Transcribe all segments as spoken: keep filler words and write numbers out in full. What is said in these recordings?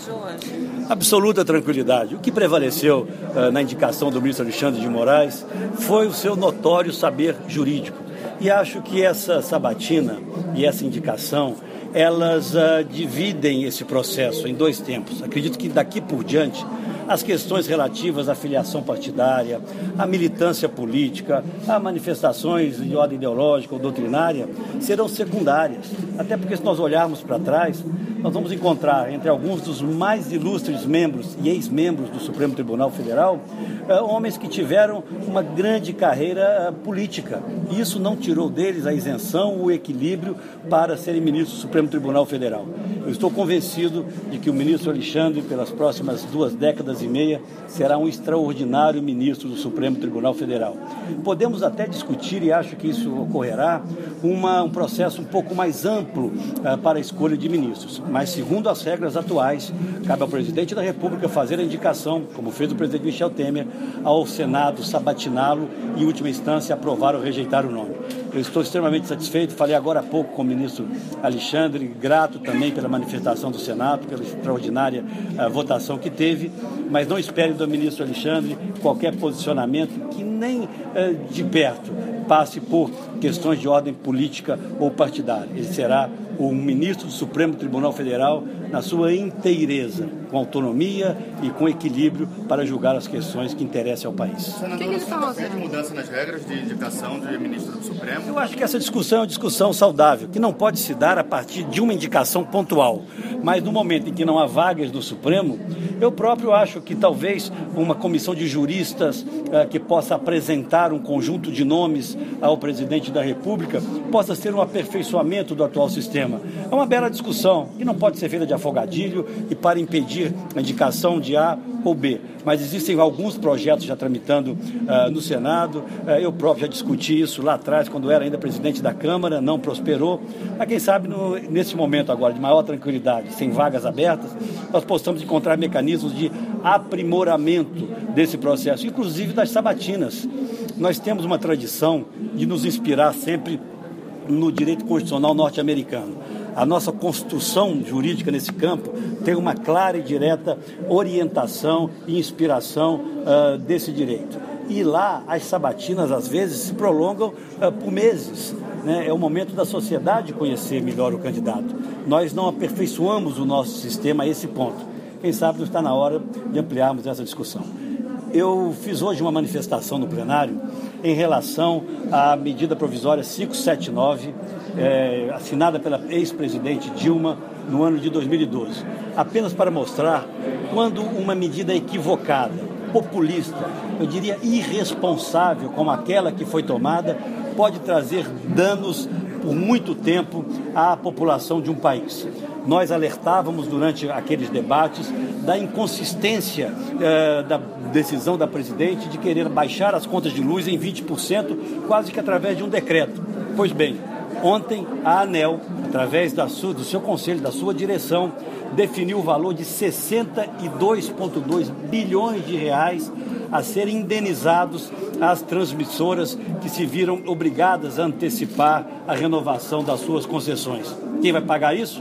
de hoje? Absoluta tranquilidade. O que prevaleceu uh, na indicação do ministro Alexandre de Moraes foi o seu notório saber jurídico. E acho que essa sabatina e essa indicação, elas uh, dividem esse processo em dois tempos. Acredito que daqui por diante, as questões relativas à filiação partidária, à militância política, a manifestações de ordem ideológica ou doutrinária serão secundárias. Até porque, se nós olharmos para trás, nós vamos encontrar entre alguns dos mais ilustres membros e ex-membros do Supremo Tribunal Federal eh, homens que tiveram uma grande carreira eh, política. E isso não tirou deles a isenção, o equilíbrio para serem ministros do Supremo Tribunal Federal. Eu estou convencido de que o ministro Alexandre, pelas próximas duas décadas e meia, será um extraordinário ministro do Supremo Tribunal Federal. Podemos até discutir, e acho que isso ocorrerá, uma, um processo um pouco mais amplo uh, para a escolha de ministros. Mas, segundo as regras atuais, cabe ao presidente da República fazer a indicação, como fez o presidente Michel Temer, ao Senado sabatiná-lo e, em última instância, aprovar ou rejeitar o nome. Eu estou extremamente satisfeito, falei agora há pouco com o ministro Alexandre, grato também pela manifestação do Senado, pela extraordinária uh, votação que teve, mas não espere do ministro Alexandre qualquer posicionamento que nem uh, de perto passe por questões de ordem política ou partidária. Ele será o ministro do Supremo Tribunal Federal na sua inteireza, com autonomia e com equilíbrio para julgar as questões que interessam ao país. Senador, o que está pede mudança nas regras de indicação de ministro do Supremo? Eu acho que essa discussão é uma discussão saudável, que não pode se dar a partir de uma indicação pontual. Mas no momento em que não há vagas no Supremo, eu próprio acho que talvez uma comissão de juristas uh, que possa apresentar um conjunto de nomes ao presidente da República possa ser um aperfeiçoamento do atual sistema. É uma bela discussão que não pode ser feita de afogadilho e para impedir a indicação de A ou B. Mas existem alguns projetos já tramitando uh, no Senado. Uh, eu próprio já discuti isso lá atrás, quando era ainda presidente da Câmara, não prosperou. Mas quem sabe, no, nesse momento agora de maior tranquilidade, sem vagas abertas, nós possamos encontrar mecanismos de aprimoramento desse processo, inclusive das sabatinas. Nós temos uma tradição de nos inspirar sempre no direito constitucional norte-americano. A nossa construção jurídica nesse campo tem uma clara e direta orientação e inspiração uh, desse direito. E lá as sabatinas, às vezes, se prolongam uh, por meses. Né? É o momento da sociedade conhecer melhor o candidato. Nós não aperfeiçoamos o nosso sistema a esse ponto. Quem sabe não está na hora de ampliarmos essa discussão. Eu fiz hoje uma manifestação no plenário em relação à medida provisória quinhentos e setenta e nove, é, assinada pela ex-presidente Dilma no ano de dois mil e doze, apenas para mostrar quando uma medida equivocada, populista, eu diria irresponsável, como aquela que foi tomada, pode trazer danos por muito tempo à população de um país. Nós alertávamos durante aqueles debates da inconsistência eh, da decisão da presidente de querer baixar as contas de luz em vinte por cento, quase que através de um decreto. Pois bem, ontem a ANEEL, através da sua, do seu conselho, da sua direção, definiu o valor de sessenta e dois vírgula dois bilhões de reais a serem indenizados às transmissoras que se viram obrigadas a antecipar a renovação das suas concessões. Quem vai pagar isso?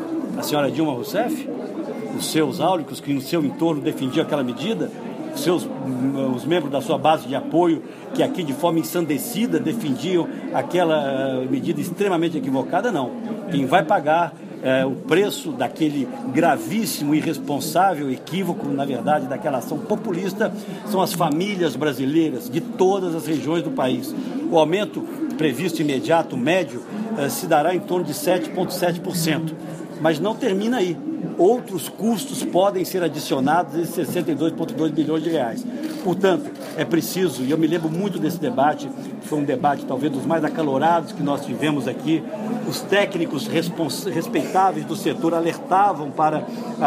A senhora Dilma Rousseff? Os seus áulicos que no seu entorno defendiam aquela medida? Os, seus, os membros da sua base de apoio que aqui de forma ensandecida defendiam aquela uh, medida extremamente equivocada? Não. Quem vai pagar É, o preço daquele gravíssimo, irresponsável equívoco, na verdade, daquela ação populista, são as famílias brasileiras de todas as regiões do país. O aumento previsto imediato, médio, eh, se dará em torno de sete vírgula sete por cento. Mas não termina aí. Outros custos podem ser adicionados a esses sessenta e dois vírgula dois bilhões de reais. Portanto, é preciso, e eu me lembro muito desse debate, foi um debate talvez dos mais acalorados que nós tivemos aqui, os técnicos respons- respeitáveis do setor alertavam para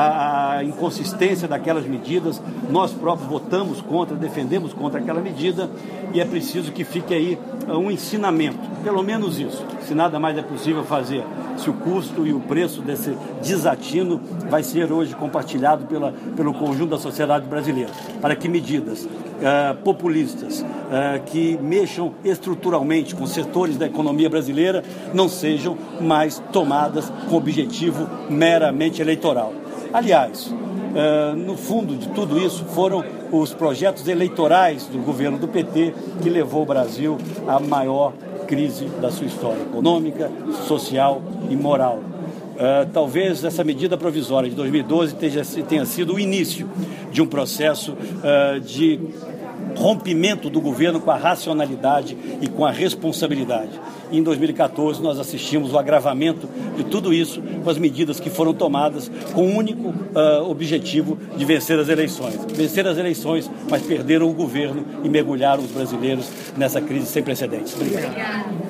a, a inconsistência daquelas medidas, nós próprios votamos contra, defendemos contra aquela medida, e é preciso que fique aí um ensinamento, pelo menos isso, se nada mais é possível fazer, se o custo e o preço desse desatino vai ser hoje compartilhado pela, pelo conjunto da sociedade brasileira, para que medidas uh, populistas uh, que mexam estruturalmente com setores da economia brasileira não sejam mais tomadas com objetivo meramente eleitoral. Aliás, uh, no fundo de tudo isso foram os projetos eleitorais do governo do P T que levou o Brasil à maior crise da sua história econômica, social e moral. Uh, talvez essa medida provisória de dois mil e doze tenha, tenha sido o início de um processo uh, de rompimento do governo com a racionalidade e com a responsabilidade. E em dois mil e quatorze nós assistimos o agravamento de tudo isso com as medidas que foram tomadas com o único uh, objetivo de vencer as eleições. Vencer as eleições, mas perderam o governo e mergulharam os brasileiros nessa crise sem precedentes. Obrigado.